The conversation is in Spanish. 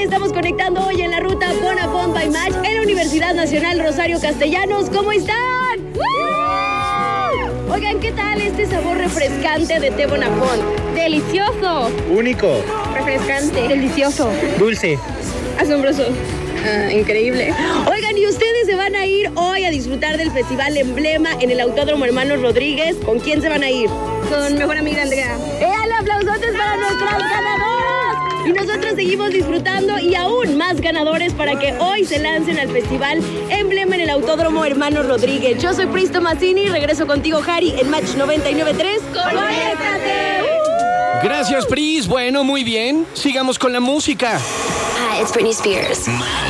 estamos conectando hoy en la ruta Bonafont by Match en la Universidad Nacional Rosario Castellanos. ¿Cómo están? Oigan, ¿qué tal este sabor refrescante de té Bonafont? Delicioso. Único. Refrescante. Delicioso. Dulce. Asombroso. Increíble. Oigan, ¿y ustedes se van a ir hoy a disfrutar del Festival Emblema en el Autódromo Hermanos Rodríguez? ¿Con quién se van a ir? Con mi mejor amiga Andrea. ¡Aplausotes para nuestras ganadoras! Y nosotros seguimos disfrutando y aún más ganadores para que hoy se lancen al Festival Emblema en el Autódromo Hermanos Rodríguez. Yo soy Pristo Mazzini, regreso contigo, Harry, en Match 99.3. ¡Conéctate! Gracias, Pris. Bueno, muy bien. Sigamos con la música. Hi, it's Britney Spears.